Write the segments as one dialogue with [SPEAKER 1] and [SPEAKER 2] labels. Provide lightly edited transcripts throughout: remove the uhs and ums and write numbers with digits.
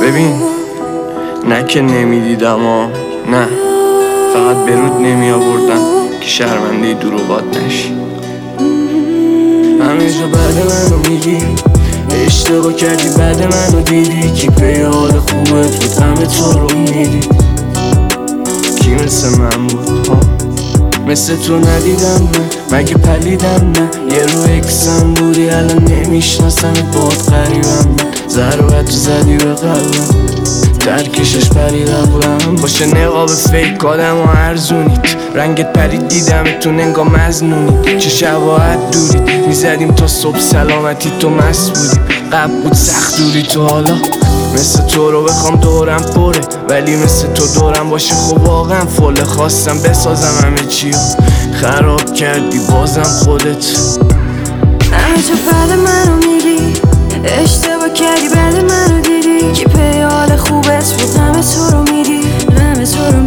[SPEAKER 1] ببین نه که نمیدیدم نه فقط برود نمی آوردم که شرمنده دروغات نشی. همه جا بعد منو میگی اشتباه کردی، بعد منو دیدی کی پی حال خوبت بود، همه تو رو میدی. کی مثل من بود مثل تو ندیدم من، مگه پلیدم نه یه رو اکسم بودی الان نمیشناسم باد غریبم من. ضربت زدی به قلبم درکشش پرید عقلم، باشه نقاب فیک آدم و ارزونید، رنگت پرید دیدمتون انگا مزنونید، چه شباهت دورید میزدیم تا صبح سلامتی تو مست بودیم، قبل بود سخت دوری تو حالا مثل تو رو بخوام دورم پره، ولی مثل تو دورم باشه خب واقعا فله، خواستم بسازم همه چی خراب کردی بازم خودت.
[SPEAKER 2] همه جا بعد منو میگی اشتباه کردی، بعد منو دیدی کی پی حال خوبت بود، همه تو رو میدی همه تو رو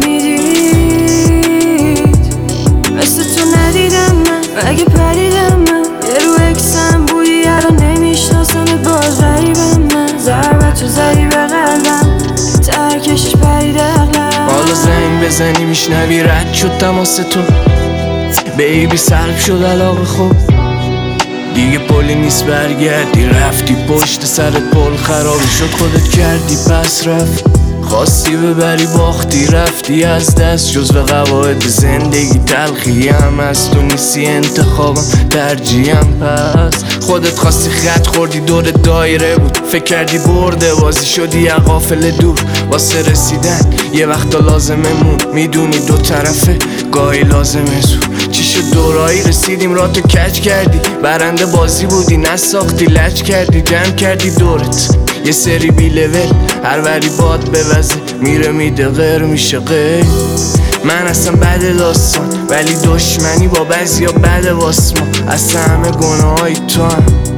[SPEAKER 2] میدید. مثل تو ندیدم من، مگه پریدم من یه رو اکسم بودی الان نمیشناسم باز غریبم من. ضربت تو زدی به قلبم ترکشش پرید عقلم،
[SPEAKER 1] حالا زنگ بزنی میشنوی رد شد تماس تو بیبی، سلب شد علاقه خوب دیگه پلی نیست برگردی، رفتی پشت سرت پل خرابی شد خودت کردی پس رفت، خواستی ببری باختی رفتی از دست، جز به قواعد زندگی تلخی هم از تو نیستی انتخابم ترجیحم، پس خودت خواستی خط خوردی دور دایره بود، فکر کردی برده بازی شدی یه قافله دور، واسه رسیدن یه وقتا لازمه مون، میدونی دو طرفه گاهی لازمه زور، چی شد دورایی رسیدیم را تو کج کردی، برنده بازی بودی نساختی لج کردی، جمع کردی دورت یه سری بی لول، هر وری باد بوزه میره میده غیر میشه غیر. من اصلا بد داستان ولی دشمنی با بعضیا بد واسه ما، اصلا همه گناهای تو هم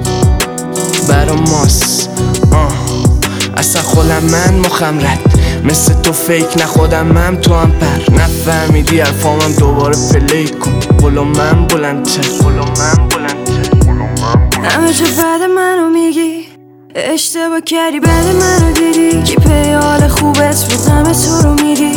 [SPEAKER 1] برا ماست. اصلا خودم من مخم رد مثل تو فیک، نه خودم من تو هم پر، نفهمیدی حرفامم دوباره پلی کن، قلو من بلندتر
[SPEAKER 2] همه جا بعد منو میگی اشتباه کردی، بعد منو دیدی کی پی حال خوبت بود، همه تو رو میدی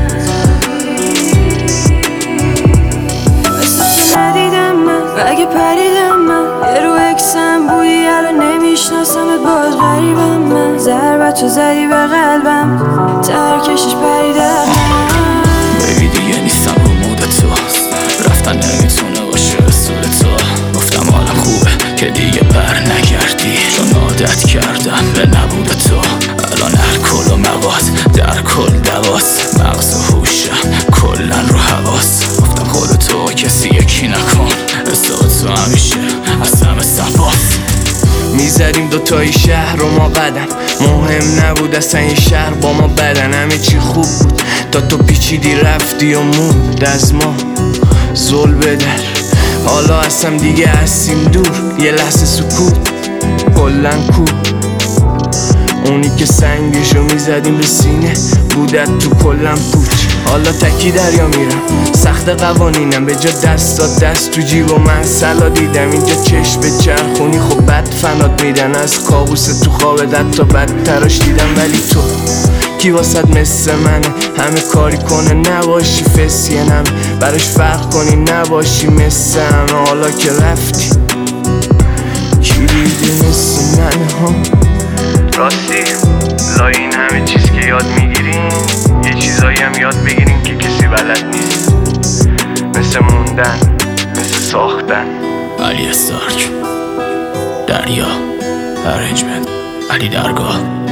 [SPEAKER 2] مثل تو ندیدم من، مگه پریدم من یه رو اکسم بودی الان نمیشناسمت باز غریبم من. ضربت تو زدی به قلبم ترکشش پریدم،
[SPEAKER 3] بیبی دیگه نیستم رو مود تو، رفتن نمیتونه باشه رسول تو، گفتم حالم خوبه که دیگه بر نگردی، چون عادت کردم به نبود تو، الان الکل و مواد در کل دواس، مغز و هوشم کلن رو حواس، گفتم خودتو کسی یکی نکن، حساب تو همیشه از همه صفاست.
[SPEAKER 1] میزدیم دوتایی شهر و ما قدم، مهم نبود اصلا یه شهر با ما بدن، همه چی خوب بود تا تو پیچیدی رفتی و موند از ما زل بدر، حالا اصلا دیگه هستیم دور، یه لحظه سکوت کلن کو، اونی که سنگشو میزدیم به سینه بودت تو کلن پوچ، حالا تکی دریا میرم سخت قوانینم، به جا دست دست تو جیب و من سلا دیدم، اینجا چشم به چرخونی خب بد فنات میدن، از کابوس تو خواب تا بدتراش دیدم، ولی تو کی واسد مثل منه، همه کاری کنه نباشی فسیه نم براش فرق کنی نباشی مثل همه، حالا که رفتی کی دیدی مثل منه ها. راستی لای این همه چیز که یاد میگیرین یه چیزایی هم یاد بگیرین که کسی بلد نیست، مثل موندن، مثل ساختن.
[SPEAKER 3] علی استارک، دریا، ارنجمنت، علی درگاه.